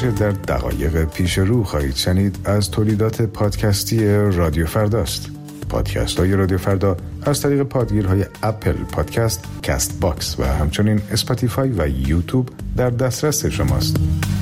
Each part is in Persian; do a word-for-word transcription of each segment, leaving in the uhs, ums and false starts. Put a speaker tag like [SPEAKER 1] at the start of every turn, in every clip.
[SPEAKER 1] آنچه در دقایق پیش رو خواهید شنید از تولیدات پادکستی رادیو فرداست. پادکست های رادیو فردا از طریق پادگیرهای اپل پادکست، کست باکس و همچنین اسپاتیفای و یوتیوب در دسترس شماست.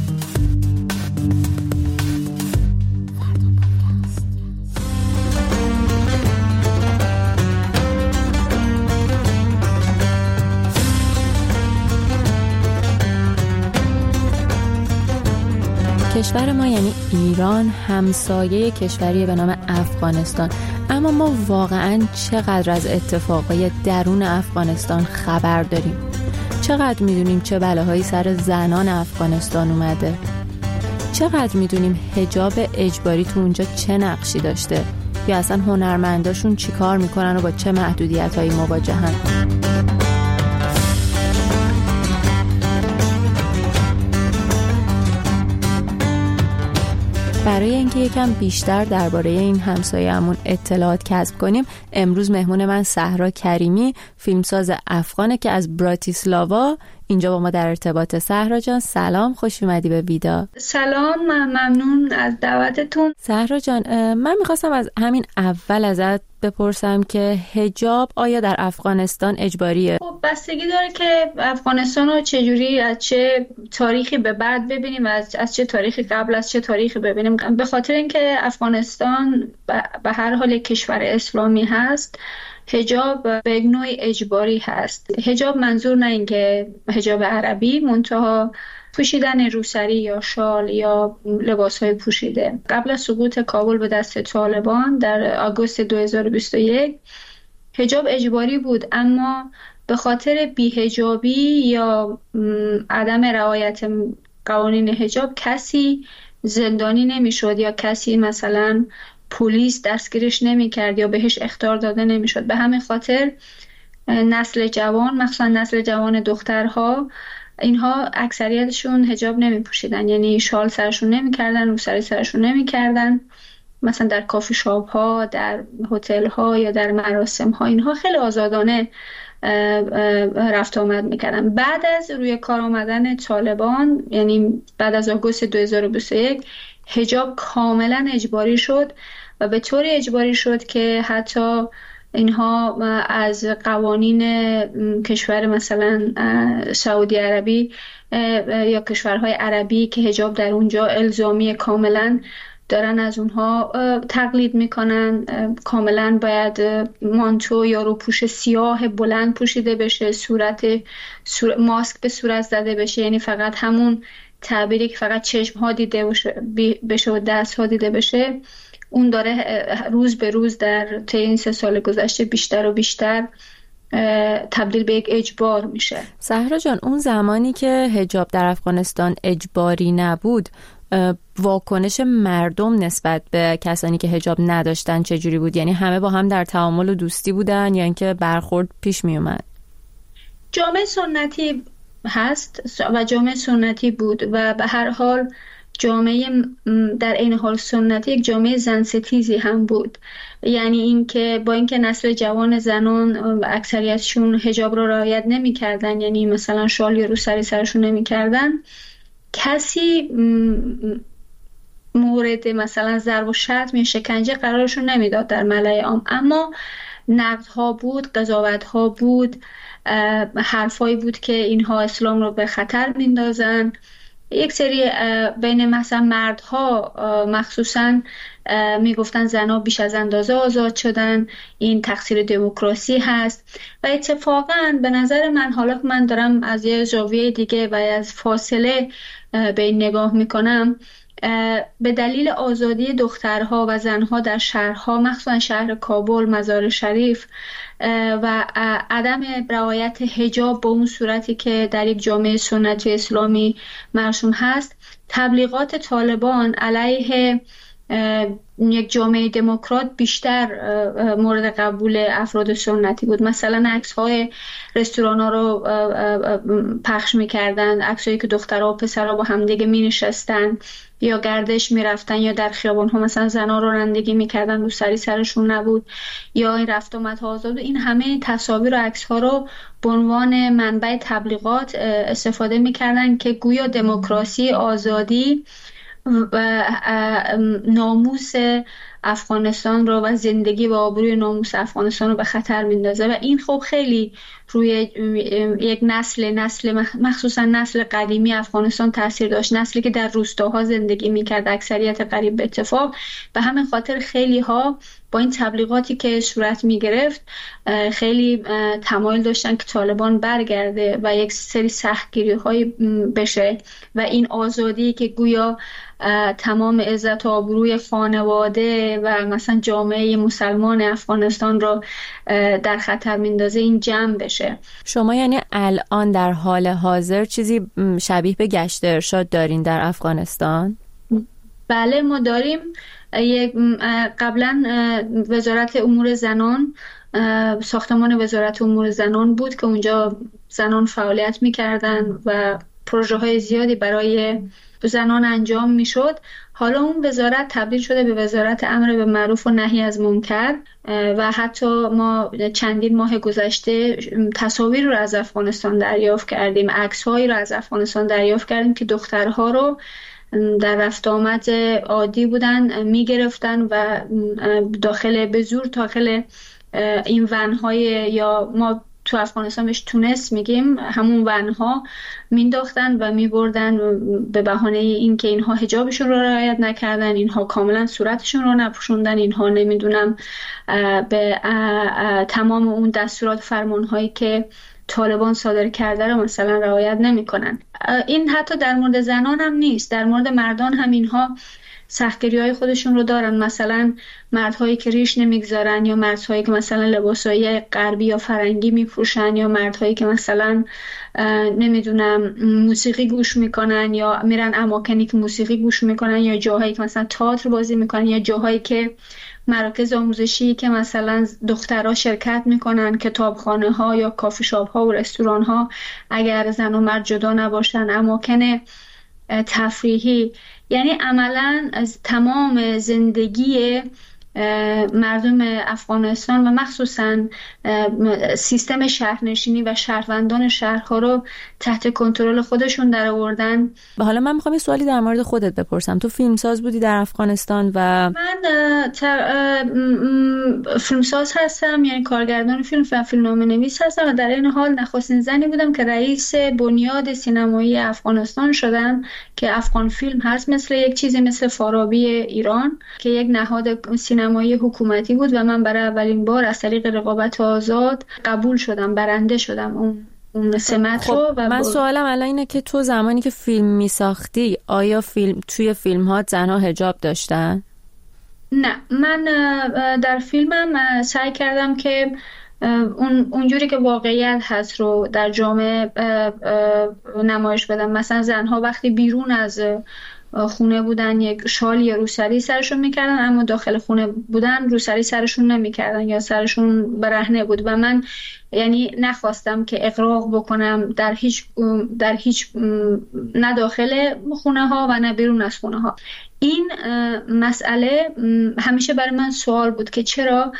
[SPEAKER 2] کشور ما یعنی ایران همسایه کشوری به نام افغانستان، اما ما واقعاً چقدر از اتفاقای درون افغانستان خبر داریم؟ چقدر میدونیم چه بلاهایی سر زنان افغانستان اومده؟ چقدر میدونیم حجاب اجباری تو اونجا چه نقشی داشته؟ یا اصلا هنرمنداشون چی کار میکنن و با چه محدودیت‌هایی مواجهن؟ برای اینکه یکم بیشتر درباره این همسایه‌مون اطلاعات کسب کنیم، امروز مهمون من صحرا کریمی، فیلمساز افغانه که از براتیسلاوا اینجا با ما در ارتباط. صحرا جان سلام، خوش اومدی به ویدا.
[SPEAKER 3] سلام، من ممنون از دعوتتون.
[SPEAKER 2] صحرا جان، من میخواستم از همین اول ازت بپرسم که حجاب آیا در افغانستان اجباریه؟
[SPEAKER 3] خب بستگی داره که افغانستان رو چجوری، از چه تاریخی به بعد ببینیم و از, از چه تاریخی قبل از چه تاریخی ببینیم. به خاطر اینکه افغانستان به هر حال کشور اسلامی هست، حجاب به نوعی اجباری هست. حجاب منظور نه اینکه حجاب عربی، منتها پوشیدن روسری یا شال یا لباس‌های پوشیده. قبل از سقوط کابل به دست طالبان در آگوست دو هزار و بیست و یک حجاب اجباری بود، اما به خاطر بی‌حجابی یا عدم رعایت قوانین حجاب کسی زندانی نمی‌شد یا کسی مثلا پلیس دستگیرش نمی‌کرد یا بهش اخطار داده نمی‌شد. به همین خاطر نسل جوان، مخصوصا نسل جوان دخترها، اینها اکثریتشون حجاب نمی پوشیدن، یعنی شال سرشون نمی کردن، روسری سرشون نمی کردن. مثلا در کافی شاپ ها، در هتل ها یا در مراسم ها اینها خیلی آزادانه رفت آمد میکردن. بعد از روی کار آمدن طالبان، یعنی بعد از آگوست دو هزار و بیست و یک، حجاب کاملا اجباری شد و به طوری اجباری شد که حتی اینها از قوانین کشور مثلا سعودی عربی یا کشورهای عربی که حجاب در اونجا الزامی کاملا دارن از اونها تقلید میکنن. کاملا باید مانتو یا روپوش سیاه بلند پوشیده بشه، صورت سور... ماسک به صورت زده بشه، یعنی فقط همون تعبیری که فقط چشم ها دیده بشه و دست ها دیده بشه، اون داره روز به روز در طی این سه سال گذشته بیشتر و بیشتر تبدیل به یک اجبار میشه.
[SPEAKER 2] صحرا جان، اون زمانی که حجاب در افغانستان اجباری نبود، واکنش مردم نسبت به کسانی که حجاب نداشتن چجوری بود؟ یعنی همه با هم در تعامل و دوستی بودن یا اینکه برخورد پیش می اومد؟
[SPEAKER 3] جامعه سنتی هست و جامعه سنتی بود و به هر حال جامعه در این حال سنتی یک جامعه زن ستیزی هم بود. یعنی اینکه با اینکه نسل جوان زنان اکثریتشون حجاب رو رعایت نمی‌کردن، یعنی مثلا شال یا روسری سرشون نمی‌کردن، کسی مورد مثلا ضرب و شتم یا شکنجه قرارشون نمیداد در ملأ عام. اما نقدها بود، قضاوت‌ها بود، حرفایی بود که اینها اسلام رو به خطر میندازن. یک سری بین مثلا مردها مخصوصا میگفتن زنها بیش از اندازه آزاد شدن، این تقصیر دموکراسی هست. و اتفاقا به نظر من، حالا من دارم از یه زاویه دیگه و از فاصله به این نگاه میکنم، به دلیل آزادی دخترها و زنها در شهرها، مخصوصا شهر کابل، مزار شریف و عدم رعایت حجاب به اون صورتی که در یک جامعه سنتی اسلامی مرسوم هست، تبلیغات طالبان علیه یک جامعه دموکرات بیشتر مورد قبول افراد سنتی بود. مثلا عکس‌های رستوران‌ها رو پخش می‌کردن، عکسایی که دخترها و پسرها با هم دیگه می‌نشستن یا گردش میرفتن یا در خیابان ها مثلا زنا رانندگی میکردن روسری سرشون نبود یا این رفت آمد آزاد. این همه تصاویر و عکس ها رو به عنوان منبع تبلیغات استفاده میکردن که گویا دموکراسی، آزادی و ناموس افغانستان رو و زندگی و آبروی ناموس افغانستان رو به خطر میندازه و این خب خیلی روی یک نسل نسل مخصوصا نسل قدیمی افغانستان تاثیر داشت، نسلی که در روستاها زندگی میکرد، اکثریت قریب به اتفاق. به همین خاطر خیلی ها با این تبلیغاتی که صورت میگرفت خیلی تمایل داشتن که طالبان برگرده و یک سری سختگیری های بشه و این آزادی که گویا تمام عزت و آبروی خانواده و مثلا جامعه مسلمان افغانستان رو در خطر میندازه این جمع بشه.
[SPEAKER 2] شما یعنی الان در حال حاضر چیزی شبیه به گشت ارشاد دارین در افغانستان؟
[SPEAKER 3] بله ما داریم. قبلا وزارت امور زنان، ساختمان وزارت امور زنان بود که اونجا زنان فعالیت میکردن و پروژه های زیادی برای زنان انجام میشد. حالا اون وزارت تبدیل شده به وزارت امر به معروف و نهی از منکر و حتی ما چندین ماه گذشته تصاویر رو از افغانستان دریافت کردیم، عکس‌هایی رو از افغانستان دریافت کردیم که دخترها رو در رفت آمد عادی بودن میگرفتن و داخل به زور داخل این ونهای یا ما تو افغانستان بهش تونس میگیم همون ونها مینداختن و میبردن به بهانه این که اینها حجابشون رو رعایت نکردن، اینها کاملا صورتشون رو نپوشوندن، اینها نمیدونم به تمام اون دستورات فرمانهایی که طالبان صادر کرده رو مثلا رعایت نمیکنن. این حتی در مورد زنان هم نیست، در مورد مردان هم اینها سختگیری‌های خودشون رو دارن. مثلا مردهایی که ریش نمیگذارن یا مردهایی که مثلا لباسای غربی یا فرنگی میپوشن یا مردهایی که مثلا نمیدونم موسیقی گوش میکنن یا میرن اماکنی که موسیقی گوش میکنن یا جاهایی که مثلا تئاتر بازی میکنن یا جاهایی که مراکز آموزشی که مثلا دخترها شرکت میکنن، کتابخانه ها یا کافی شاپ ها و رستوران ها اگر زن و مرد جدا نباشن، اماکن تفریحی. یعنی عملاً از تمام زندگی مردم افغانستان و مخصوصاً سیستم شهرنشینی و شهروندان شهرها رو تحت کنترل خودشون در آوردن.
[SPEAKER 2] حالا من میخوام یه سوالی در مورد خودت بپرسم. تو فیلمساز بودی در افغانستان و
[SPEAKER 3] من فیلمساز هستم، یعنی کارگردان فیلم و فیلمنامه نویس هستم و در این حال نخستین زنی بودم که رئیس بنیاد سینمایی افغانستان شدم که افغان فیلم هست، مثل یک چیزی مثل فارابی ایران که یک نهاد سینمایی حکومتی بود و من برای اولین بار از طریق رقابت آزاد قبول شدم، برنده شدم اون اون سمت
[SPEAKER 2] خب
[SPEAKER 3] رو. و
[SPEAKER 2] من سوالم الان اینه که تو زمانی که فیلم میساختی آیا فیلم توی فیلم ها زنها حجاب داشتن؟
[SPEAKER 3] نه، من در فیلمم سعی کردم که اون اونجوری که واقعیت هست رو در جامعه نمایش بدم. مثلا زنها وقتی بیرون از خونه بودن یک شال یا روسری سرشون میکردن، اما داخل خونه بودن روسری سرشون نمیکردن یا سرشون برهنه بود و من یعنی نخواستم که اغراق بکنم در هیچ در هیچ نه داخل خونه ها و نه بیرون از خونه ها. این مسئله همیشه برای من سوال بود که چرا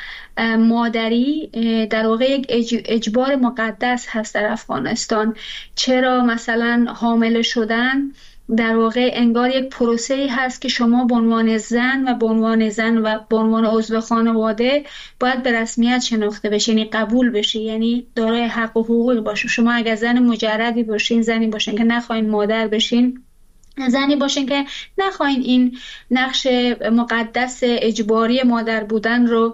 [SPEAKER 3] مادری در واقع یک اجبار مقدس هست در افغانستان، چرا مثلا حامله شدن در واقع انگار یک پروسه‌ای هست که شما به عنوان زن و به عنوان زن و به عنوان عضو خانواده باید به رسمیت شناخته بشین، یعنی قبول بشی، یعنی دارای حق و حقوق باشی. شما اگر زن مجردی باشین، زنی باشین که نخواین مادر بشین، زنی باشین که نخواین این نقش مقدس اجباری مادر بودن رو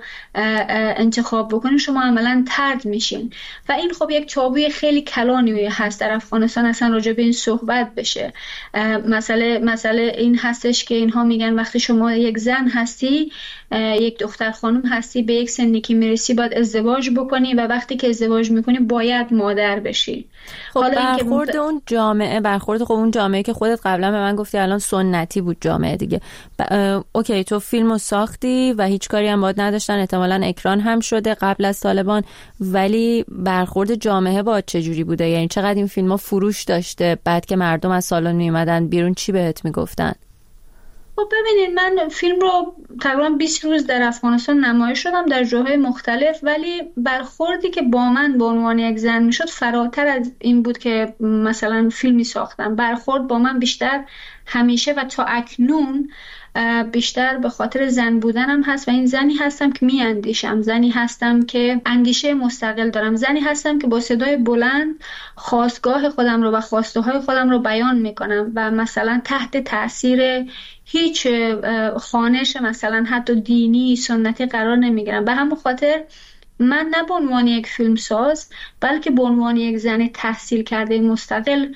[SPEAKER 3] انتخاب بکنین، شما عملاً طرد میشین و این خب یک تابوی خیلی کلانی هست در افغانستان اصلا راجع به این صحبت بشه. مسئله مسئله این هستش که اینها میگن وقتی شما یک زن هستی، یک دختر خانم هستی، به یک سنی که میرسی باید ازدواج بکنی و وقتی که ازدواج میکنی باید مادر بشی.
[SPEAKER 2] خب برخورد که... اون جامعه برخورد خب اون جامعه که خودت قبلا به من گفتی الان سنتی بود جامعه دیگه، ب... اوکی تو فیلمو ساختی و هیچ کاری هم باید نداشتن، احتمالاً اکران هم شده قبل از طالبان، ولی برخورد جامعه با چجوری بوده؟ یعنی چقدر این فیلم‌ها فروش داشته؟ بعد که مردم از سالن میومدن بیرون چی بهت میگفتن؟
[SPEAKER 3] خب ببینید، من فیلم رو تقریبا بیست روز در افغانستان نمایش دادم در جاهای مختلف، ولی برخوردی که با من به عنوان یک زن میشد فراتر از این بود که مثلا فیلمی ساختم. برخورد با من بیشتر همیشه و تا اکنون بیشتر به خاطر زن بودنم هست و این زنی هستم که می اندیشم، زنی هستم که اندیشه مستقل دارم، زنی هستم که با صدای بلند خواستگاه خودم رو و خواسته های خودم رو بیان می کنم و مثلا تحت تاثیر هیچ خوانش مثلا حتی دینی سنتی قرار نمی گیرم. به همون خاطر من نه به عنوان یک فیلمساز بلکه به عنوان یک زن تحصیل کرده مستقل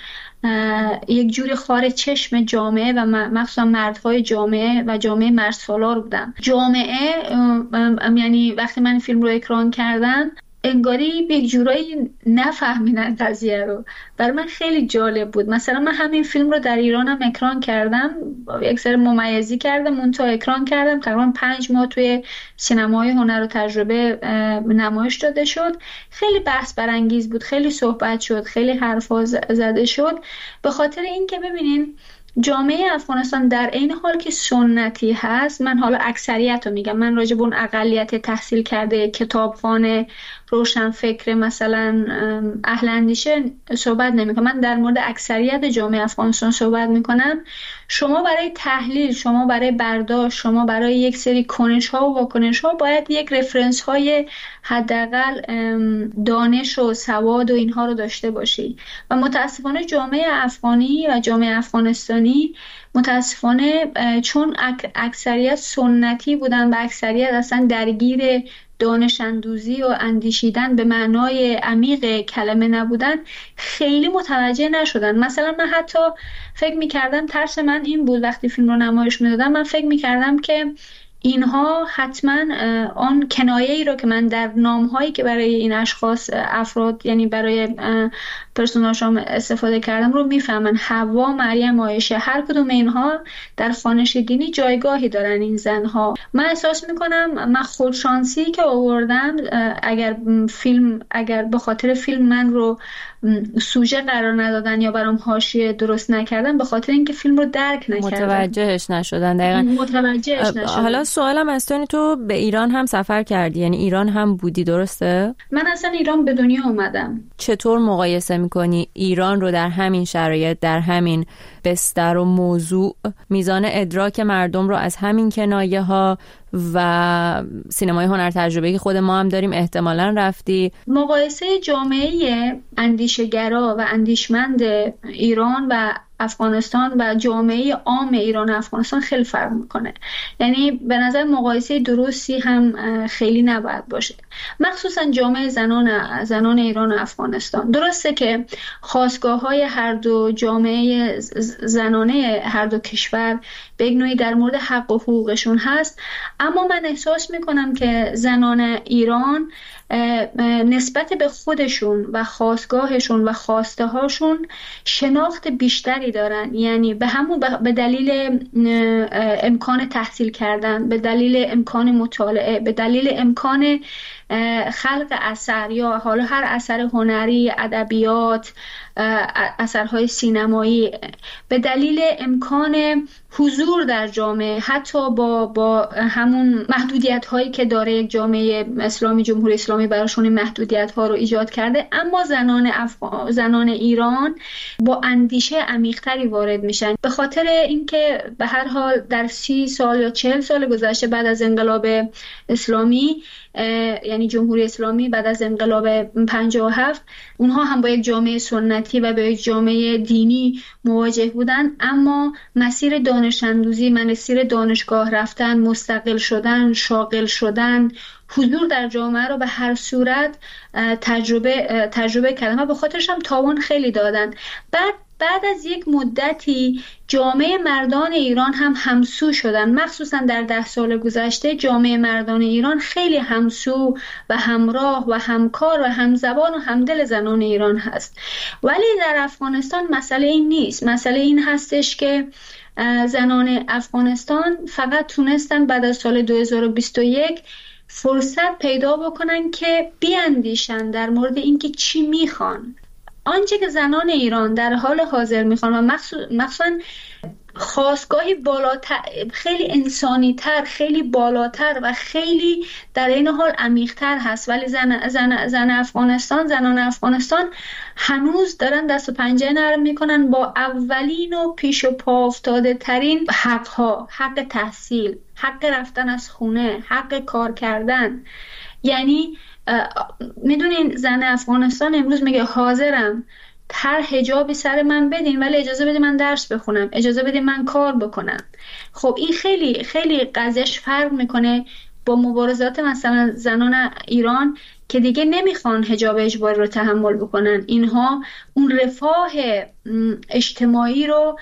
[SPEAKER 3] یک جوری خارج چشم جامعه و مخصوصا مردهای جامعه و جامعه مرد سالار بودم. جامعه یعنی وقتی من فیلم رو اکران کردم انگاری به یک جورایی نفهمیدن قضیه رو. برای من خیلی جالب بود. مثلا من همین فیلم رو در ایران هم اکران کردم، یک سری ممیزی کردم، منتها اکران کردم تقریبا پنج ماه توی سینمای هنر و تجربه نمایش داده شد. خیلی بحث برانگیز بود، خیلی صحبت شد، خیلی حرفا زده شد، به خاطر اینکه ببینین جامعه افغانستان در این حال که سنتی هست، من حالا اکثریت رو میگم، من راجع به اون اقلیت تحصیل کرده کتابخانه روشن فکر مثلا اهل اندیشه صحبت نمیکنم، من در مورد اکثریت جامعه افغانستان صحبت میکنم. شما برای تحلیل، شما برای برداشت، شما برای یک سری کنش ها و واکنش ها باید یک رفرنس های حداقل دانش و سواد و اینها رو داشته باشی و متاسفانه جامعه افغانی و جامعه افغانستانی متاسفانه چون اکثریت سنتی بودن و اکثریت اصلا درگیر دانش اندوزی و اندیشیدن به معنای عمیق کلمه نبودن، خیلی متوجه نشدن. مثلا من حتی فکر میکردم، ترس من این بود وقتی فیلم رو نمایش میدادم، من فکر میکردم که اینها حتما آن کنایه ای رو که من در نامهایی که برای این اشخاص افراد یعنی برای پرسوناژام استفاده کردم رو میفهمن. حوا، مریم، عایشه، هر کدوم اینها در خوانش دینی جایگاهی دارن این زنها. من احساس میکنم من خودشانسی که آوردم، اگر فیلم اگر به خاطر فیلم من رو سوژه قرار ندادن یا برام حاشیه درست نکردن، به خاطر اینکه فیلم رو درک نکردن،
[SPEAKER 2] متوجهش نشدن. دقیقاً
[SPEAKER 3] متوجهش نشدن.
[SPEAKER 2] حالا سوالم از تو، تو به ایران هم سفر کردی، یعنی ایران هم بودی، درسته؟
[SPEAKER 3] من اصلا ایران به دنیا اومدم.
[SPEAKER 2] چطور مقایسه میکنی ایران رو در همین شرایط، در همین بستر و موضوع، میزان ادراک مردم رو از همین کنایه ها و سینمای هنر تجربه‌ای که خود ما هم داریم احتمالاً رفتی؟
[SPEAKER 3] مقایسه جامعه اندیشگرا و اندیشمند ایران و افغانستان و جامعه عام ایران و افغانستان خیلی فرق میکنه. یعنی به نظر مقایسه درستی هم خیلی نباید باشه، مخصوصا جامعه زنان زنان ایران و افغانستان. درسته که خاستگاه‌های هر دو جامعه زنانه هر دو کشور به یک نوعی در مورد حق و حقوقشون هست، اما من احساس میکنم که زنان ایران نسبت به خودشون و خاستگاهشون و خواسته هاشون شناخت بیشتری دارن. یعنی به همون به دلیل امکان تحصیل کردن، به دلیل امکان مطالعه، به دلیل امکان خلق اثر یا حالا هر اثر هنری، ادبیات، اثرهای سینمایی، به دلیل امکان حضور در جامعه، حتی با با همون محدودیت هایی که داره یک جامعه اسلامی، جمهوری اسلامی براشون محدودیت ها رو ایجاد کرده، اما زنان افغان، زنان ایران با اندیشه عمیق‌تری وارد میشن، به خاطر اینکه به هر حال در سی سال یا چهل سال گذشته بعد از انقلاب اسلامی، یعنی جمهوری اسلامی بعد از انقلاب پنجاه و هفت، اونها هم با یک جامعه سنتی و با یک جامعه دینی مواجه بودن، اما مسیر دانش اندوزی، مسیر دانشگاه رفتن، مستقل شدن، شاغل شدن، حضور در جامعه رو به هر صورت تجربه تجربه کردن و به خاطرش هم تاوان خیلی دادن. بعد بعد از یک مدتی جامعه مردان ایران هم همسو شدن، مخصوصا در ده سال گذشته جامعه مردان ایران خیلی همسو و همراه و همکار و همزبان و همدل زنان ایران هست. ولی در افغانستان مسئله این نیست. مسئله این هستش که زنان افغانستان فقط تونستن بعد از سال دو هزار و بیست و یک فرصت پیدا بکنن که بیاندیشن در مورد اینکه چی میخوان. آنچه که زنان ایران در حال حاضر میخوان و مخصوصا خاستگاهی بالاتر، خیلی انسانی تر، خیلی بالاتر و خیلی در این حال عمیق تر هست. ولی زن, زن, زن افغانستان، زنان افغانستان هنوز دارن دست و پنجه نرم میکنن با اولین و پیش و پا افتاده ترین حق ها، حق تحصیل، حق رفتن از خونه، حق کار کردن. یعنی میدونین زن افغانستان امروز میگه حاضرم هر حجابی سر من بدین ولی اجازه بدین من درس بخونم، اجازه بدین من کار بکنم. خب این خیلی خیلی قضیهش فرق میکنه با مبارزات مثلا زنان ایران که دیگه نمیخوان حجاب اجباری رو تحمل بکنن. اینها اون رفاه اجتماعی رو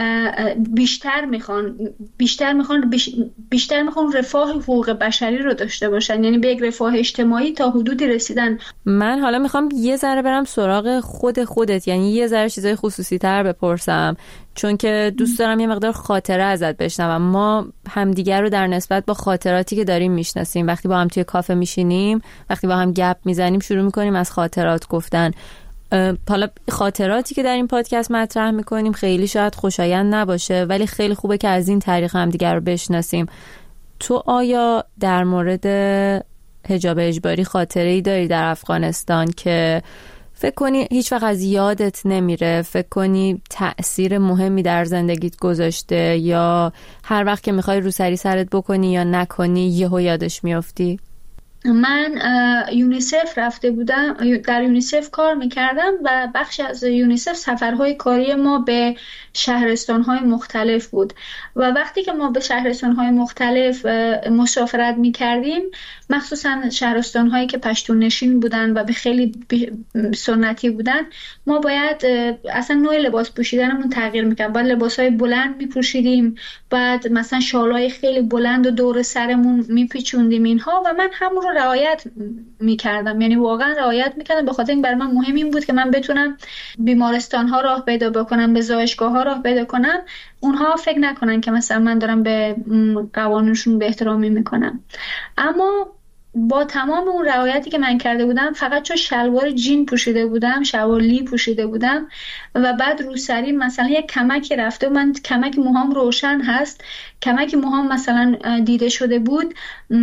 [SPEAKER 3] بیشتر میخوان بیشتر میخوان بیشتر میخوان رفاه حقوق بشری رو داشته باشن، یعنی به یک رفاه اجتماعی تا حدودی رسیدن.
[SPEAKER 2] من حالا میخوام یه ذره برم سراغ خود خودت، یعنی یه ذره چیزای خصوصی تر بپرسم، چون که دوست دارم یه مقدار خاطره ازت بشنوم. ما همدیگر رو در نسبت با خاطراتی که داریم میشناسیم. وقتی با هم توی کافه میشینیم، وقتی با هم گپ میزنیم، شروع میکنیم از خاطرات گفتن. حالا خاطراتی که در این پادکست مطرح میکنیم خیلی شاید خوشایند نباشه، ولی خیلی خوبه که از این طریق هم دیگر رو بشناسیم. تو آیا در مورد حجاب اجباری خاطره‌ای داری در افغانستان که فکر کنی هیچ وقت از یادت نمیره، فکر کنی تأثیر مهمی در زندگیت گذاشته، یا هر وقت که میخوای روسری سرت بکنی یا نکنی یهو یادش میافتی؟
[SPEAKER 3] من یونیسف رفته بودم، در یونیسف کار میکردم و بخش از یونیسف سفرهای کاری ما به شهرستانهای مختلف بود و وقتی که ما به شهرستانهای مختلف مسافرت میکردیم، مخصوصا شهرستانهایی که پشتون نشین بودن و به خیلی سنتی بودن، ما باید اصلا نوع لباس پوشیدنمون تغییر میکرد. باید لباسهای بلند میپوشیدیم، بعد مثلا شالهای خیلی بلند و دور سرمون میپیچوندیم اینها، و من همون رو رعایت میکردم، یعنی واقعا رعایت میکردم، به خاطر این برای من مهم این بود که من بتونم بیمارستان ها راه پیدا بکنم، به زایشگاه ها راه پیدا کنم، اونها فکر نکنن که مثلا من دارم به قوانینشون به احترامی میکنم. اما با تمام اون رعایتی که من کرده بودم، فقط چون شلوار جین پوشیده بودم، شلوار لی پوشیده بودم و بعد روسری مثلا یک کمکی رفته، من کمک موهام روشن هست، کمک موهام مثلا دیده شده بود،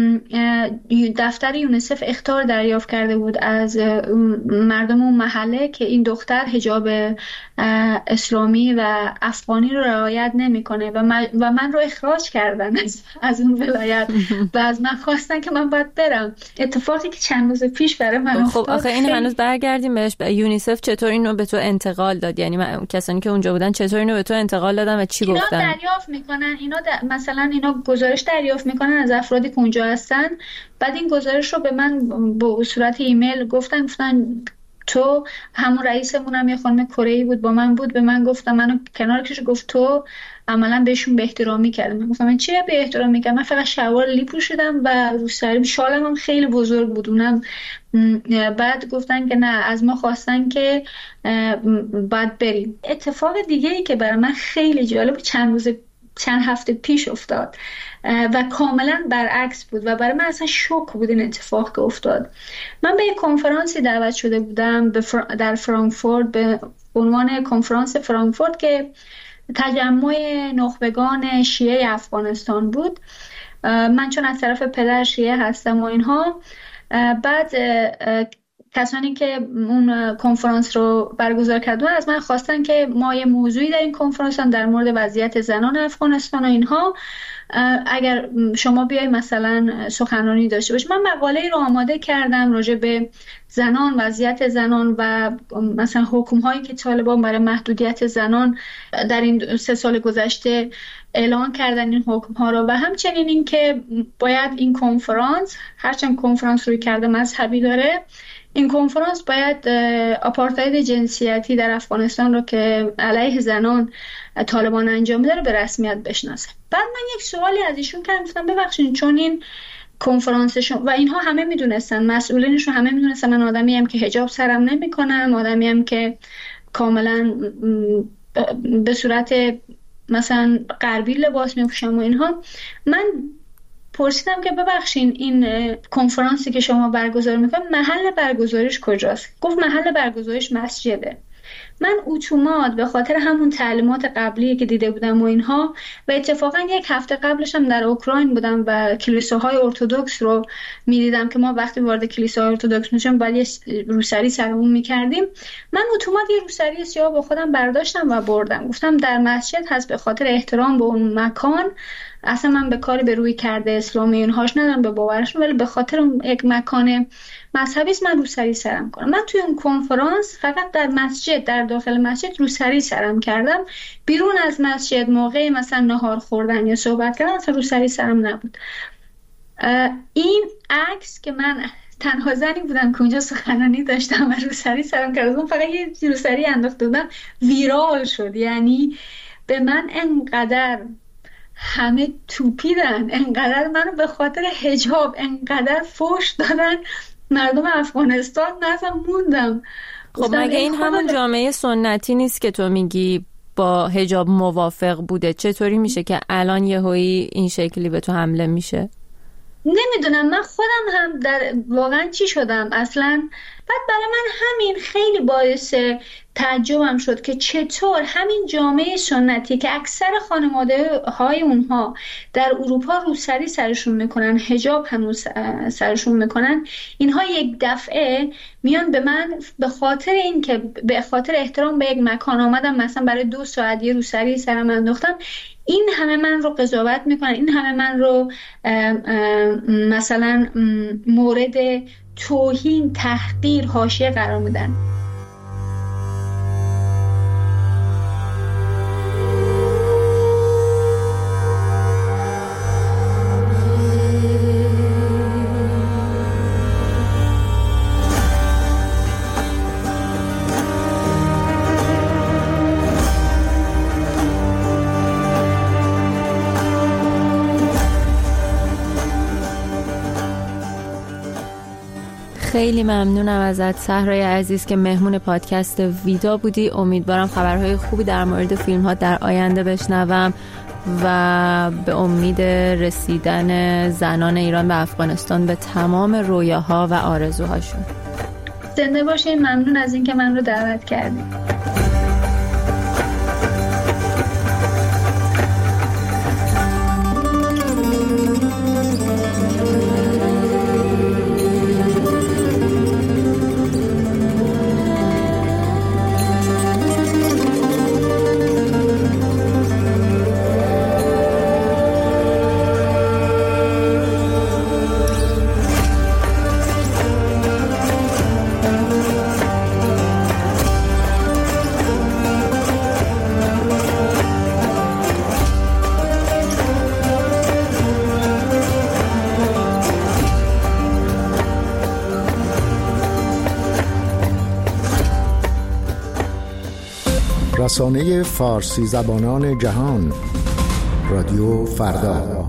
[SPEAKER 3] دفتر یونیسف اخطار دریافت کرده بود از مردم اون محله که این دختر حجاب اسلامی و افغانی رو رعایت نمیکنه و من, و من رو اخراج کردن از, از اون ولایت و از من خواستن که من باید برم. اتفاقی که چند روز پیش برای من افتاد.
[SPEAKER 2] خب آخه این خیلی... هنوز برگردیم بهش. یونیسف چطور اینو به تو انتقال داد؟ یعنی من... کسانی که اونجا بودن چطور اینو به تو انتقال دادن و چی
[SPEAKER 3] اینا
[SPEAKER 2] گفتن؟
[SPEAKER 3] اینا دریافت میکنن، اینا د... مثلا اینا گزارش دریافت میکنن از افرادی که اونجا هستن، بعد این گزارش رو به من به صورت ایمیل گفتن گفتن تو همون رئیسمون هم یه خانم کره‌ای بود با من بود، به من گفتم، منو کنار کشید، گفت تو عملا بهشون به احترامی کردم. من گفتم من چی به احترامی کردم؟ من فقط شلوار لی پوشیدم و روسری شالم هم خیلی بزرگ بود اونم. بعد گفتن که نه، از ما خواستن که بعد بریم. اتفاق دیگه ای که برای من خیلی جالب چند روز چند هفته پیش افتاد و کاملا برعکس بود و برای من اصلا شوک بود این اتفاق که افتاد. من به یک کنفرانسی دعوت شده بودم در فرانکفورت به عنوان کنفرانس فرانکفورت که تجمع نخبگان شیعه افغانستان بود. من چون از طرف پدر شیعه هستم و اینها، بعد کسانی که اون کنفرانس رو برگزار کردن از من خواستن که ما یه موضوعی در این کنفرانس هم در مورد وضعیت زنان افغانستان و اینها اگر شما بیای مثلا سخنرانی داشته باشی. من مقاله رو آماده کردم راجع به زنان، وضعیت زنان و مثلا حکم‌هایی که طالبان برای محدودیت زنان در این سه سال گذشته اعلان کردن این حکم‌ها رو، و همچنین این که باید این کنفرانس، هرچند کنفرانس روی کرده مذهبی داره، این کنفرانس باید آپارتاید جنسیتی در افغانستان رو که علیه زنان طالبان انجام میده رو به رسمیت بشناسه. بعد من یک سوالی از ایشون کردم، گفتم ببخشید چون این کنفرانسشون و اینها همه میدونستن، مسئولینشون همه میدونستن من آدمی ام که حجاب سرم نمیکنم، آدمی ام که کاملا به صورت مثلا غربی لباس میپوشم و اینها. من پرسیدم که ببخشین این کنفرانسی که شما برگزار میکنید محل برگزاریش کجاست؟ گفت محل برگزاریش مسجده. من اتومات به خاطر همون تعلیمات قبلی که دیده بودم و اینها، و اتفاقا یک هفته قبلش هم در اوکراین بودم و کلیساهای ارتدوکس رو میدیدم که ما وقتی وارد کلیساهای ارتدوکس میشیم باید یه روسری سرمون میکردیم. من اتومات یه روسری سیاه با خودم برداشتم و بردم، گفتم در مسجد هست، به خاطر احترام به اون مکان، اصلا من به کاری به روی کرده اسلامی اینهاش ندارم، به باورشون، ولی به خاطر اون یک مکان مذهبی من روسری سرم کنم. من توی اون کنفرانس فقط در مسجد، در داخل مسجد روسری سرم کردم. بیرون از مسجد موقع مثلا نهار خوردن یا صحبت کردن اصلا روسری سرم نبود. این عکس که من تنها زنی بودم که اونجا سخنرانی داشتم و روسری سرم کردم، فقط یه روسری انداخته بودم، ویرال شد. یعنی به من انقدر همه توپیدن، انقدر منو به خاطر حجاب انقدر فوش دادن مردم افغانستان، نازم موندم.
[SPEAKER 2] خب مگه این همون جامعه سنتی نیست که تو میگی با حجاب موافق بوده؟ چطوری میشه که الان یهویی این شکلی به تو حمله میشه؟
[SPEAKER 3] نمیدونم، من خودم هم در واقعا چی شدم اصلا. بعد برای من همین خیلی باعث تعجبم شد که چطور همین جامعه سنتی که اکثر خانواده های اونها در اروپا روسری سرشون میکنن، حجاب هنوز سرشون میکنن، اینها یک دفعه میان به من به خاطر این که به خاطر احترام به یک مکان آمدم، مثلا برای دو ساعت یه روسری سرم انداختم، این همه من رو قضاوت میکنن، این همه من رو مثلا مورد توهین، تحقیر، حاشیه قرار میدن.
[SPEAKER 2] خیلی ممنونم ازت صحرای عزیز که مهمون پادکست ویدا بودی. امیدوارم خبرهای خوبی در مورد فیلم ها در آینده بشنوم و به امید رسیدن زنان ایران به افغانستان به تمام رویاها و آرزوهاشون.
[SPEAKER 3] زنده باشین. ممنون از اینکه من رو دعوت کردید.
[SPEAKER 4] رسانه فارسی زبانان جهان، رادیو فردا.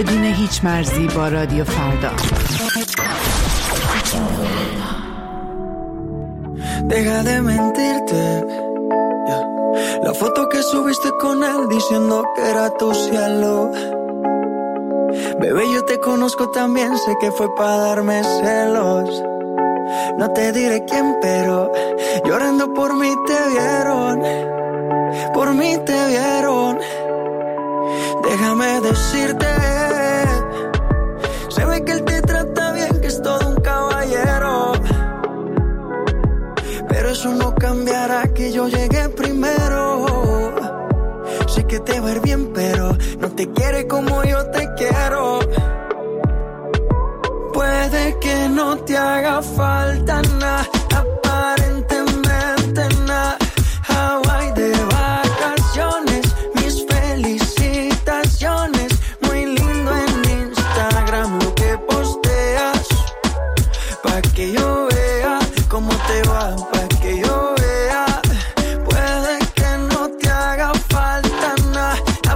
[SPEAKER 5] بدون هیچ مرزی با رادیو فردا.
[SPEAKER 6] Deja de mentirte, yeah. La foto que subiste con él diciendo que era tu cielo. Bebé, yo te conozco también, sé que fue para darme celos. No te diré quién, pero llorando por mí te vieron. Por mí te vieron. Déjame decirte, se ve que él te trata bien, que es todo un caballero. Pero eso no cambiará que yo llegué primero. Sé que te va a ir bien, pero no te quiere como yo te quiero. Puede que no te haga falta nada, aparentemente nada. Hawaii de vacaciones, mis felicitaciones. Muy lindo en Instagram lo que posteas, pa' que yo vea cómo te va, pa' que yo vea. Puede que no te haga falta nada,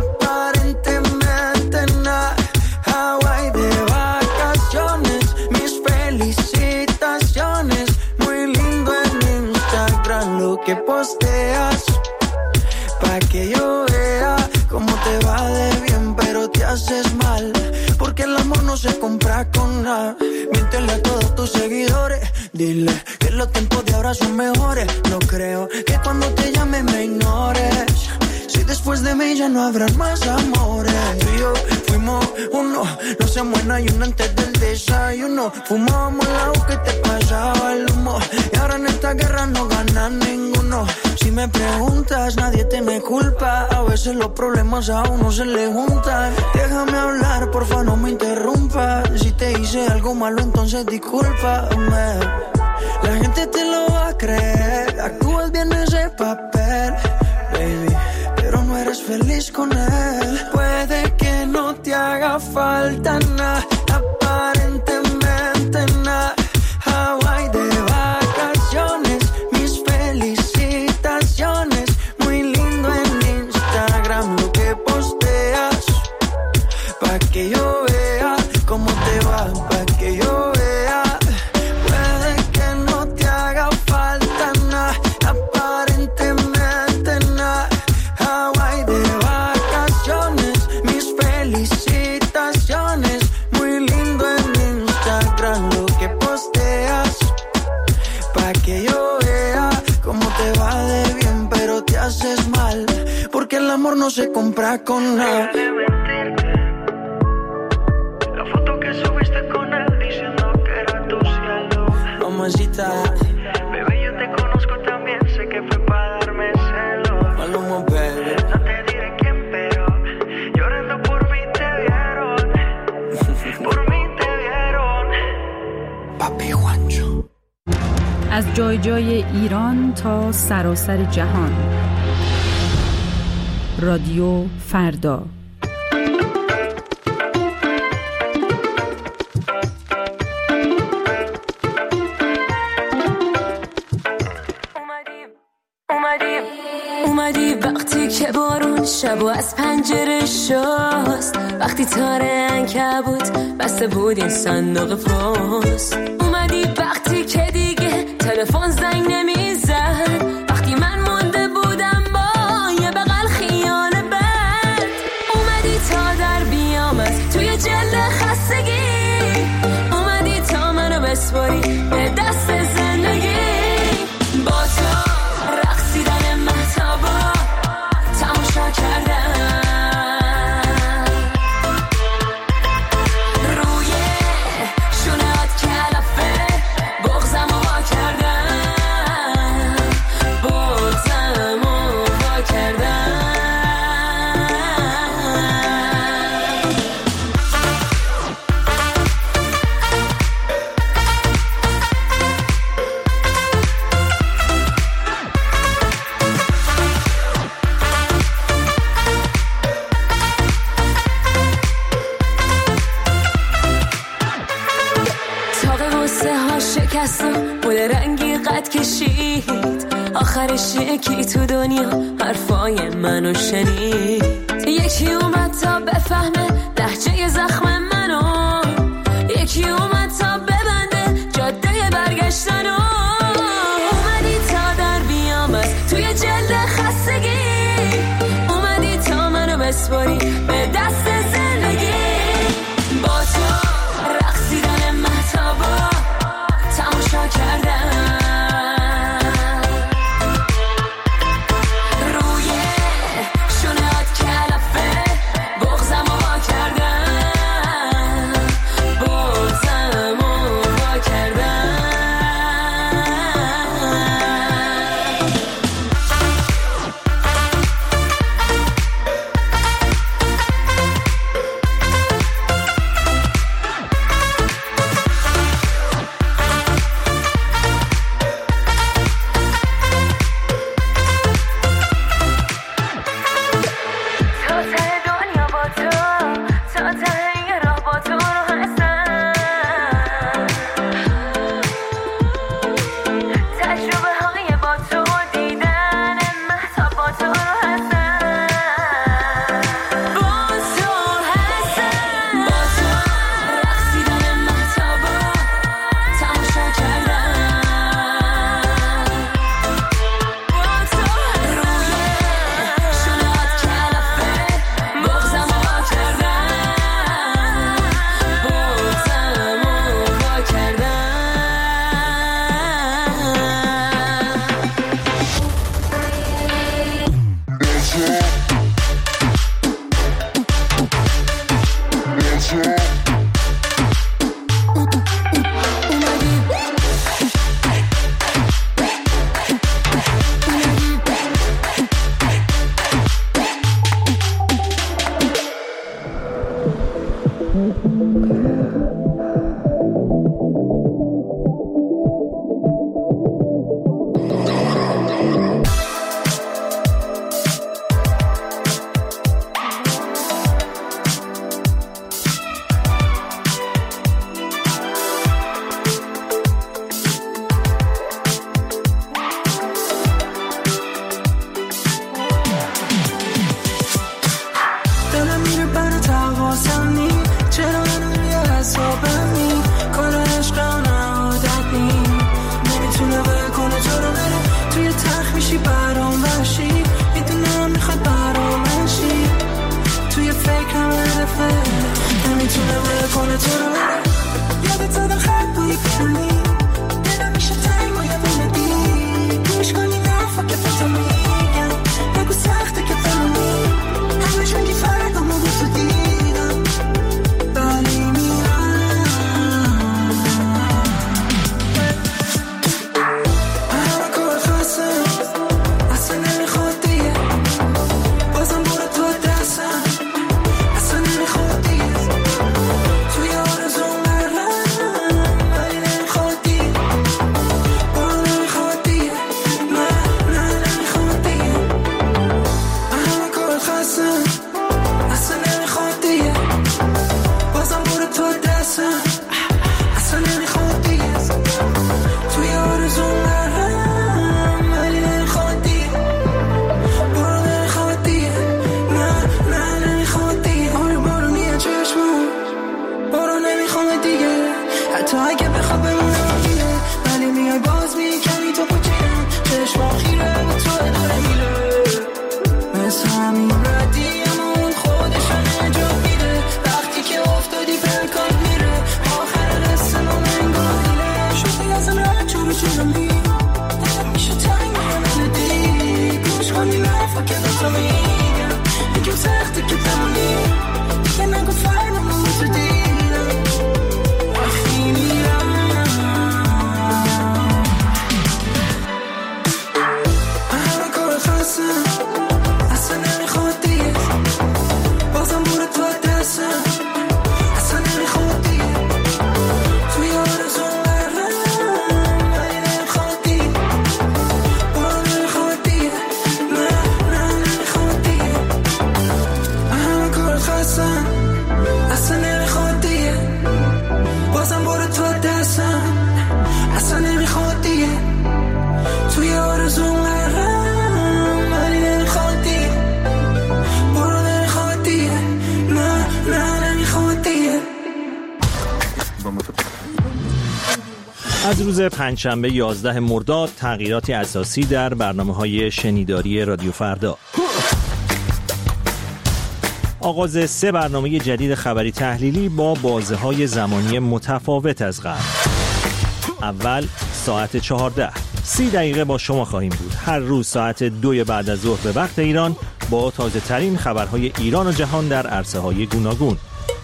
[SPEAKER 6] aparentemente nada. Hawaii de vacaciones, mis felicitaciones. Muy lindo en Instagram lo que posteas, pa' que yo vea cómo te va de bien, pero te haces mal, porque el amor no se compra con nada. Miéntele a todos tus seguidores, dile que los tiempos de ahora son mejores. No creo que cuando te llame me ignores, si después de mí ya no habrán más amores. Tú y yo fuimos uno, no se muera y uno antes del desayuno. Fumábamos el agua que te pasaba el humo, y ahora en esta guerra no gana ninguno. Si me preguntas, nadie tiene culpa, a veces los problemas a uno se le juntan. Déjame hablar, porfa, no me interrumpas. Si te hice algo malo, entonces discúlpame. La gente te lo va a creer, actúas bien ese papel, baby, pero no eres feliz con él. Puede que no te haga falta nada, aparentemente nada. Hawaii de vacaciones, mis felicitaciones. Muy lindo en Instagram lo que posteas, pa' que yo vea cómo te va, pa' que yo vea. Puede que no te haga falta nada, aparentemente nada. Hawaii de vacaciones, mis felicitaciones. Muy lindo en Instagram lo que posteas, pa' que yo vea cómo te va de bien, pero te haces mal, porque el amor no se compra con nada. La foto que subiste con él diciendo que era tu cielo. Mamacita, bebé, yo te conozco también, sé que fue para darme celos. Maluma, baby. No te diré quién, pero llorando por mí te vieron. Por mí te vieron. Papi Juancho.
[SPEAKER 7] از جای جای ایران تا سراسر جهان. رادیو فردا.
[SPEAKER 8] اومدی وقتی که بارون شبو از پنجره شست، وقتی تاره عنکبوت بسته بود این صندوق پست. اومدی وقتی که دیگه تلفن زنگ نمیزد، وقتی من مونده بودم با یه بغل خیال بد. اومدی تا در بیام از توی جلد خستگی، اومدی تا منو بسپاری به دست زندگی. با تو رقصیدن مهتابا تماشا کردم، روی شونهات کلافه بغزمو وا کردم، بغزمو وا کردم. بود رنگی قد کشید، آخرش یکی تو دنیا حرفای منو شنید. یکی اومد تا بفهمه ده لحجه زخم منو یکی اومد تا ببنده جاده برگشتنو اومدی تا در بیام از توی جلد خستگی اومدی تا منو بسپاری به دست زندگی با تو رقصیدن مهتابا تماشا کردم
[SPEAKER 9] از روز پنجشنبه یازده مرداد تغییراتی اساسی در برنامه‌های شنیداری رادیو فردا. آغاز سه برنامه جدید خبری تحلیلی با بازه‌های زمانی متفاوت از قبل. اول ساعت چهارده، سی دقیقه با شما خواهیم بود. هر روز ساعت دوی بعد از ظهر به وقت ایران با تازه ترین خبرهای ایران و جهان در عرصه‌های گوناگون.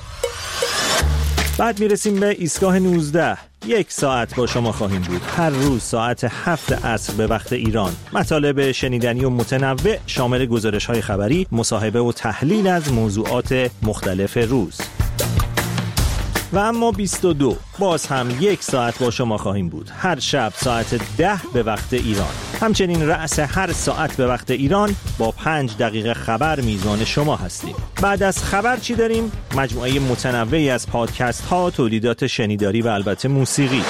[SPEAKER 9] بعد میرسیم به ایستگاه نوزده. یک ساعت با شما خواهیم بود. هر روز ساعت هفت عصر به وقت ایران. مطالب شنیدنی و متنوع شامل گزارش‌های خبری، مصاحبه و تحلیل از موضوعات مختلف روز. و اما بیست و دو، باز هم یک ساعت با شما خواهیم بود. هر شب ساعت ده به وقت ایران. همچنین رأس هر ساعت به وقت ایران با پنج دقیقه خبر میزان شما هستیم. بعد از خبر چی داریم؟ مجموعه متنوعی از پادکست ها، تولیدات شنیداری و البته موسیقی.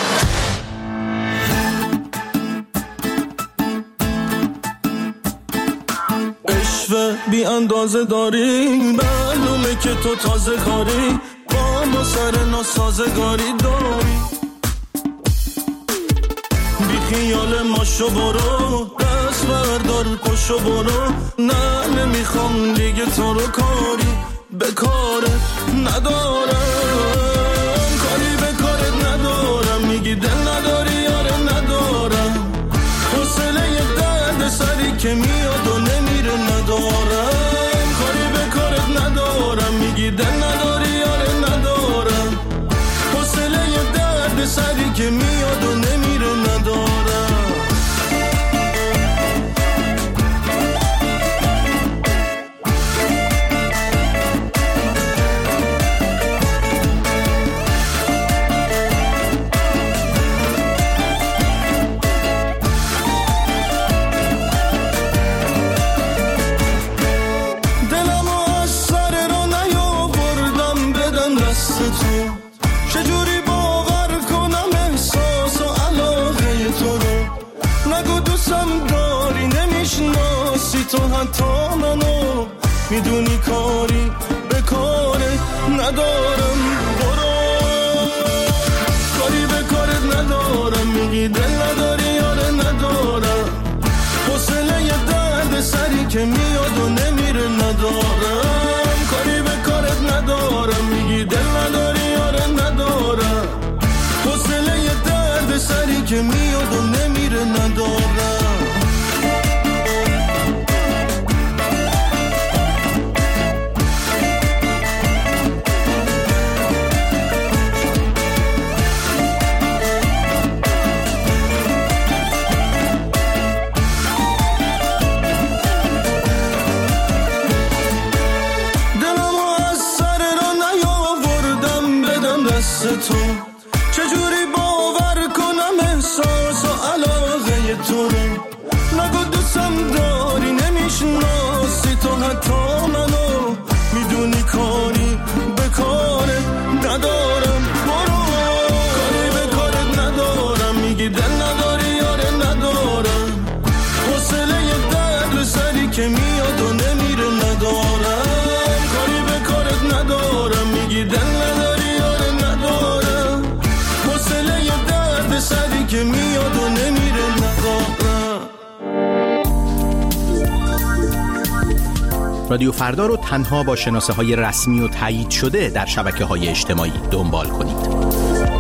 [SPEAKER 10] عشق بی اندازه داری، معلومه که تو تازه کاری، با ما سر ناسازگاری داری. بی خیال ماشو برو، دست بردار پشو برو، نه نمیخوام دیگه تو رو کاری به کارت ندارم، کاری به کارت ندارم. میگی دل نداری یاره ندارم، حوصله درد سری که میاد و نمیره ندارم، کاری به کارت ندارم. میگی دل نداری یاره ندارم، حوصله درد سری که میاد و نمیره ندارم. چجوری باور کنم احساس و علاقه تو رو؟ نگو دوستم داری نمیشناسی تو حتی منو، میدونی کاری به کارت ندارم. برو کاری به کارت ندارم. میگی دل نداری یاره ندارم، حوصله درد سری که میاد و نمیره ندارم، کاری به کارت ندارم. میگی دل نداری یاره ندارم، حوصله درد سری که میاد و نمیره ندارم. تو چجوری باور کنم احساس و علاقه تو رو؟ نگو دوستم داری نمیشناسی تو حتی منو، میدونی کاری به کارت ندارم. برو کاری به کارت ندارم. میگی دل نداری یاره ندارم، حوصله درد سری که میاد و نمیره ندارم، کاری به کارت ندارم. میگی دل نداری سری که میاد و نمیره ندارم.
[SPEAKER 11] رادیو فردا رو تنها با شناسه های رسمی و تایید شده در شبکه های اجتماعی دنبال کنید.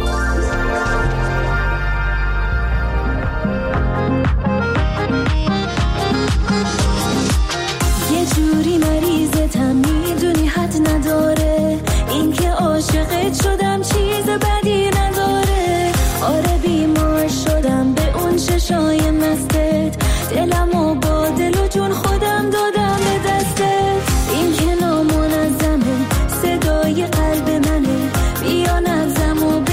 [SPEAKER 8] یه جوری مریضتم میدونی حد نداره، این که عاشقت شدم چیز بدی نداره. آره بیمار شدم به اون چشای مستت، دلمو با دل و جون خودم دادم به دستت. این که نامنظمه صدای قلب منه، بیا نبضمو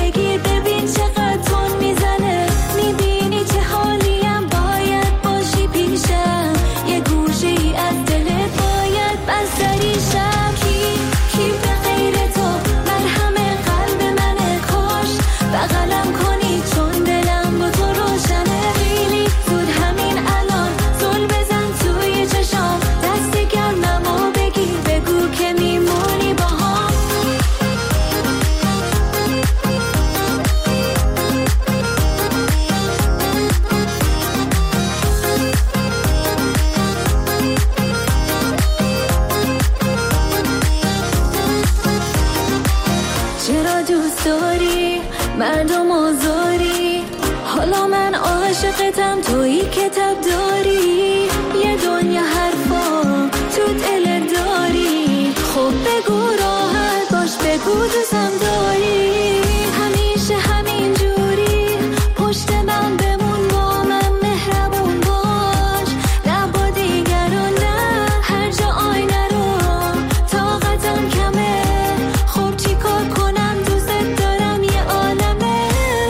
[SPEAKER 8] دلم آزاری، حالا من عاشقتم تویی کتاب داری، یه دنیا حرفا تو دل داری، خب بگو راحت باش، بگو دوستم داری، همیشه همین جوری پشت من بمون، با من مهربون باش، نه با دیگران نه، هر جا آینه رو طاقتم کمه، خب چی کار کنم دوست دارم یه عالمه،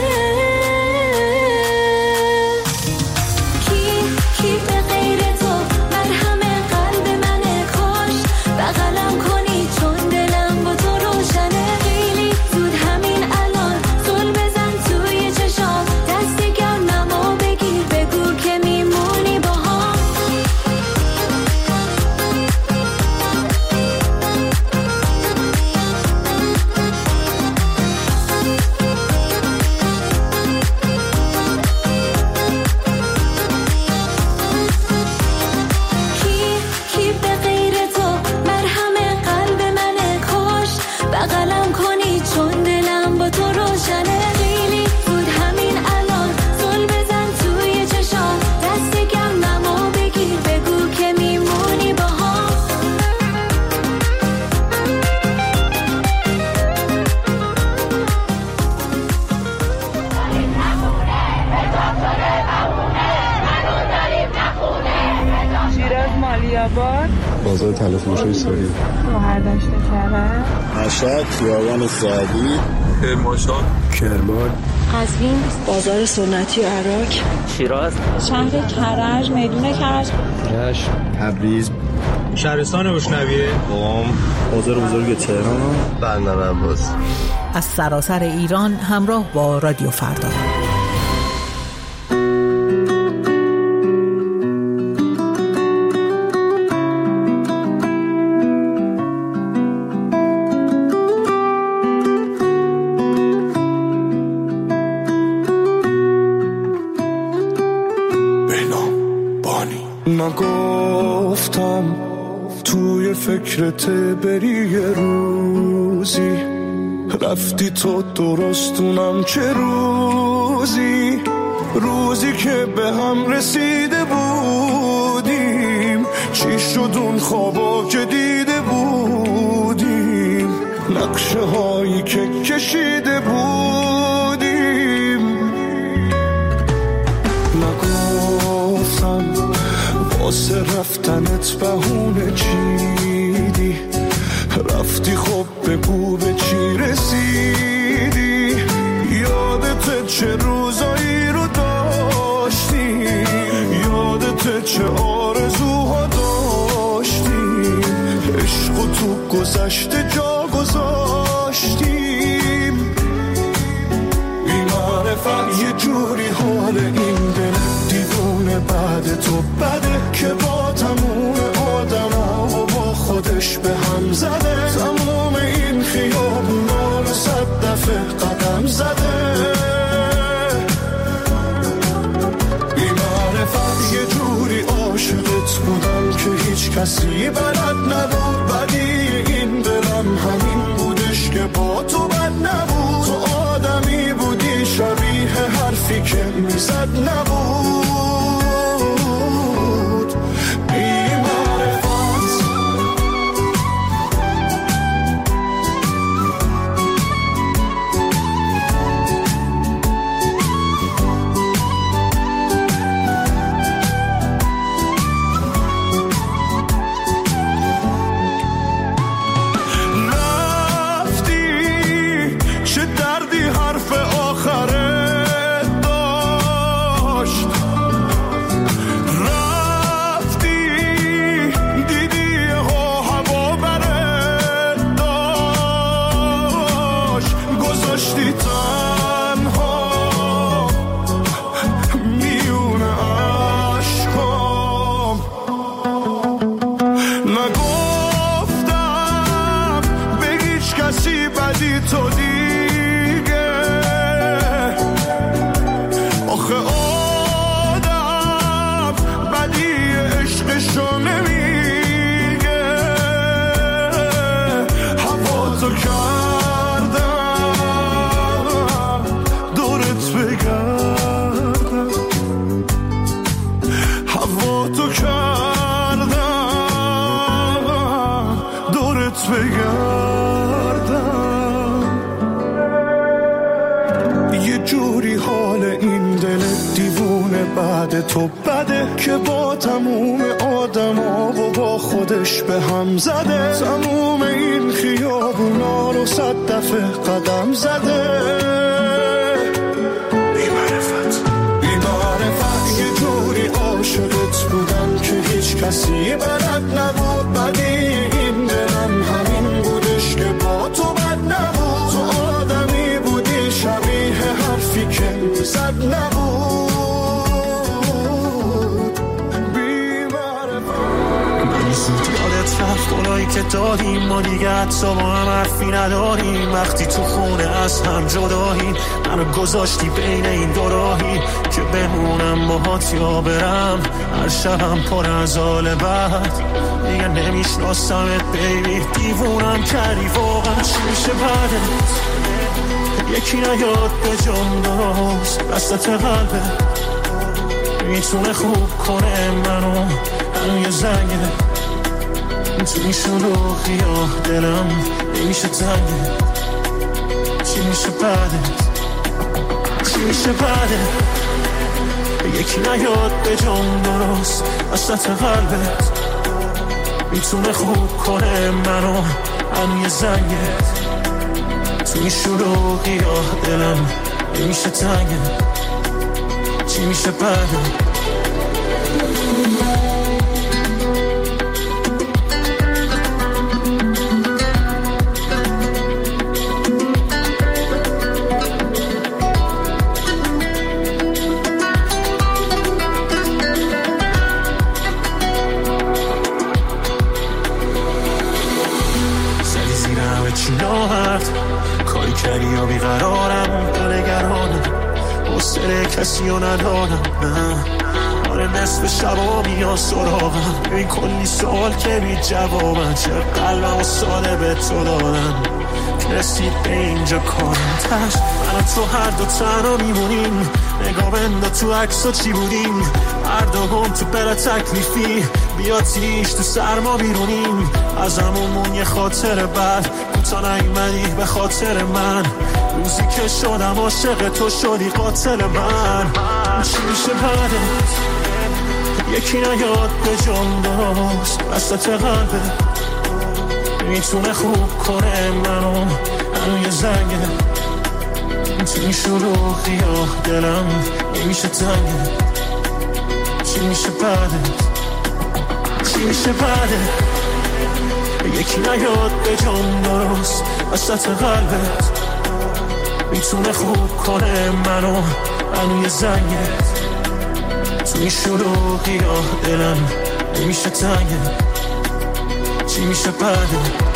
[SPEAKER 8] کی کی به غیر تو مرهم قلب منه، کاش بغلم کنی چون دلم با تو روشنه، خیلی زود همین الان زل بزن توی چشام، دست گرممو بگیر بگو که میمونی با هم. کی کی به غیر تو مرهم قلب منه، کاش بغلم کنی چون دلم با تو روشنه، خیلی زود همین الان زل بزن توی چشام، دست گرممو بگیر بگو که میمونی با هم.
[SPEAKER 12] شیراز مالیاباد،
[SPEAKER 13] بازار تلفروشی ساری،
[SPEAKER 12] شهردشت کرد،
[SPEAKER 13] مشهد خیابان سعدی، کرمانشاه، کرمان،
[SPEAKER 12] قزوین بازار سنتی عراق،
[SPEAKER 14] شیراز،
[SPEAKER 12] شهر کرج، میدون کرج،
[SPEAKER 13] رشت، تبریز،
[SPEAKER 11] شهرستان بشنویه،
[SPEAKER 13] قم، بازار بزرگ تهران، بندر عباس.
[SPEAKER 5] از سراسر ایران همراه با رادیو فردا.
[SPEAKER 10] نگفتم توی فکرت بری یه روزی، رفتی تو درستونم چه روزی، روزی که به هم رسیده بودیم، چی شد اون خوابا که دیده بودیم، نقشه هایی که کشیده بودیم. نگفتم واسه رفتنت بهونه چیدی، رفتی خب بگو به چی رسیدی، یادت چه روزایی رو داشتی، یادت چه آرزوها داشتیم، عشق و تو گذشته جا گذاشتیم، بی معرفت یه جوری حال این دل دیوونه بعد تو بده، که با تموم آدم ها و با خودش به هم زده، تموم این خیابونا رو صد دفعه قدم زده، بی معرفت یه جوری عاشقت بودم که هیچ کسی بلد نبود، ولی این دلم همین بودش که با تو بد نبود، تو آدمی بودی شبیه حرفی که میزد نبود، بی معرفت. رفتی چه دردی حرف آخره داشت، بعد تو بده که با تموم آدم ها و با خودش به هم زده، تموم این خیابونا رو صد دفعه قدم زده. بی‌معرفت بی‌معرفت یه جوری عاشقت بودم که هیچ کسی بلد نبود، بدی این دلم همین بودش که با تو بد نبود، تو آدمی بودی شبیه حرفی که زد نبود.
[SPEAKER 14] زود یادت رفت اونایی که دادیم ما دیگه حتی با هم حرفی نداریم، وقتی تو خونه از هم جداییم منو گذاشتی بین این دو راهی که بمونم باهات یا برم، هر شبم پر از حال بد دیگه نمیشناسمت بیبی، دیوونم کردی واقعا چی میشه بعدت، یکی نیاد به جام درست وسط قلبت میتونه خوب کنه منو، الان یه زنگه تو این شلوغی ها دلم نمیشه تنگه، چی میشه بعدت چی میشه بعدت، یکی نیاد به جام درست وسط قلبت میتونه خوب کنه منو، الان یه زنگه تو این شلوغی ها دلم نمیشه تنگه، چی میشه بعدت. کاری کردی یا بیقرارم نگرانم حوصله کسی رو ندارم، نه آره نصف شبا میان سراغم، این کلی سوال که بی جوابم، چه قلبم و ساله به تو دادم که رسید به اینجا کارم تش، من تو هر دو تنها میمونیم، نگاه بنده تو عکس و چی بودیم، هر دو گم تو بلا تکلیفی بیا تیش تو سرما بیرونیم، از همون یه خاطر بد تا نیومدی به خاطر من، روزی که شدم عاشق تو شدی قاتل من، چی میشه بعدت یکی نیاد به جام درست وسط قلبت میتونه خوب کنه منو، الان یه زنگه تو این شلوغی ها دلم نمیشه تنگه، چی میشه بعدت چی میشه بعدت، یکی نیاد به جام درست وسط قلبت میتونه خوب کنه منو، الان یه زنگه تو این شلوغی ها دلم نمیشه تنگه، چی میشه بعدت.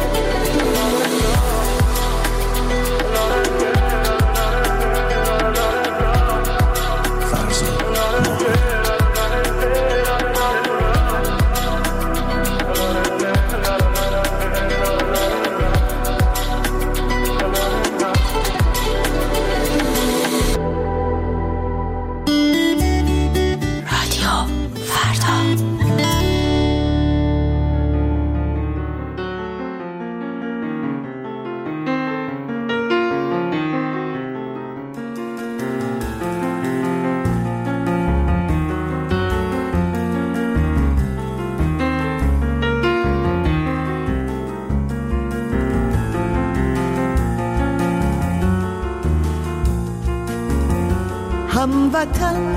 [SPEAKER 15] هموطن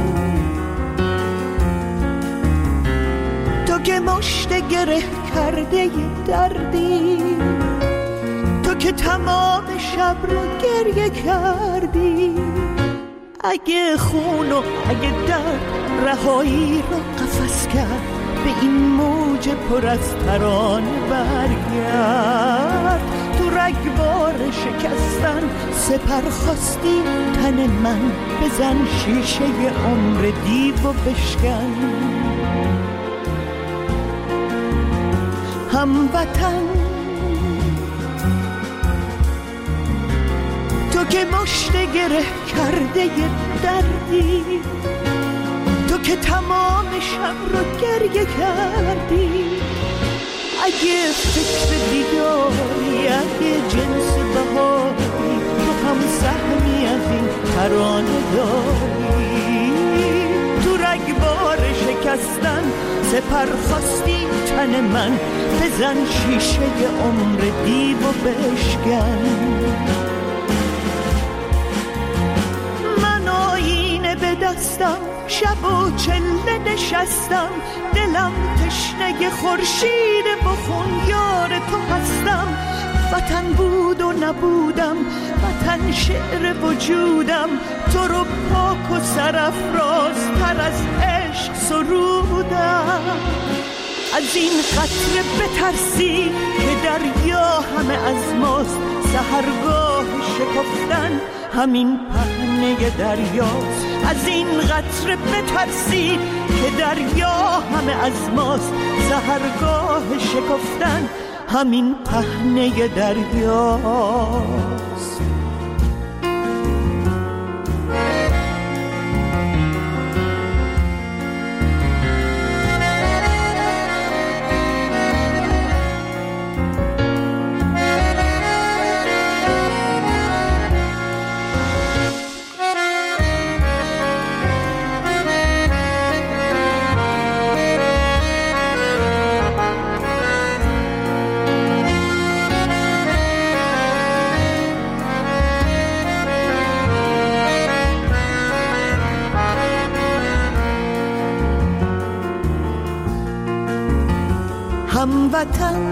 [SPEAKER 15] تو که مشت گره کرده ی دردی، تو که تمام شب رو گریه کردی، اگه خون و اگه درد رهایی رو قفس کرد، به این موج پر از ترانه برگرد، تو رگبار شکستن سپر خواستی تن من، بزن شیشه عمر دیو و بشکن. هموطن تو که مشت گره کرده ی دردی، تو که تمام شب رو گریه کردی، اگه فکر دیداری اگه جنس بهاری، تو هم سهمی از این ترانه داری، شکستن، سپر خواستی تن من، بزن شیشه عمر دیو و بشکن. من آینه به دستم، شب و چله نشستم، دلم تشنه خورشید بخون یار تو هستم. وطن بود و نبودم، وطن شعر وجودم، تو رو پاک و سرافراز تر از عشق سرودم. از این قطره بترسی که دریا همه از ماست، سحرگاه شکفتن همین پهنه دریاست. از این قطره بترسی که دریا همه از ماست، سحرگاه شکفتن همین پهنه دریاست. هموطن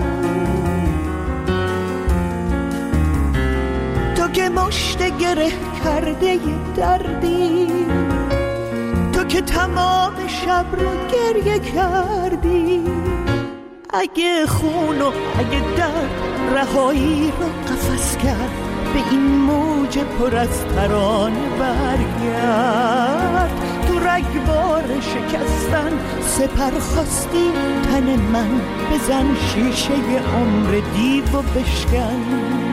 [SPEAKER 15] تو که مشت گره کرده دردی، تو که تمام شب رو گریه کردی. اگه خون و اگه درد رهایی رو قفس کرد، به این موج پر از ترانه برگرد. تو رگبار شکستن، سپر خواستی تن من، بزن شیشه عمر دیو و بشکن.